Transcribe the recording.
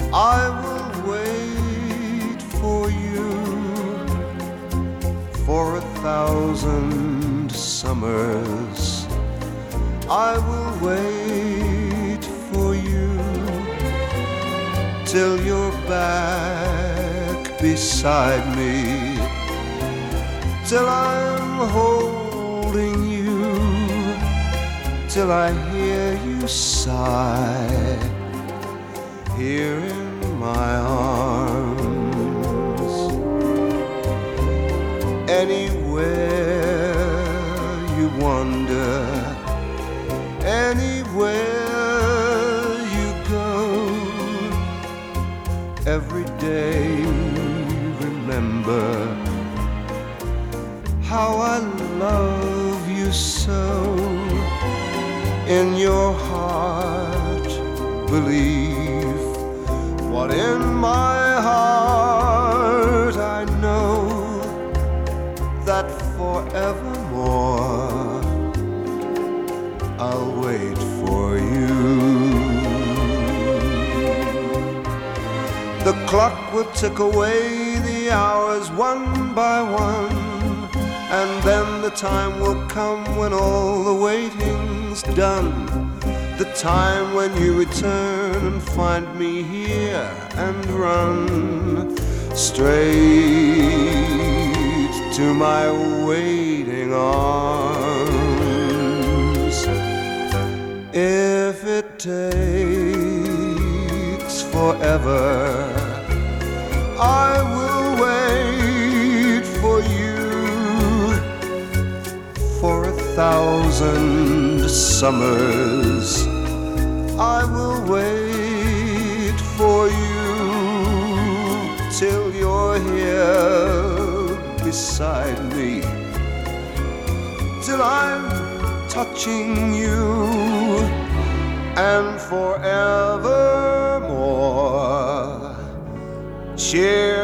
I will wait for you for 1,000 summers. I will wait for you till you're back beside me, till I'm holding you, till I hear you sigh here in my arms. Anywhere you wander, anywhere you go, every day remember how I love you so. In your heart believe what in my heart I know, that forevermore I'll wait for you. The clock will tick away the hours one by one, and then the time will come when all the waiting's done. The time when you return and find me here and run straight to my waiting arms. If it takes forever, I will wait for you for 1,000 summers. I will wait for you till you're here beside me, till I'm touching you, and forevermore cheer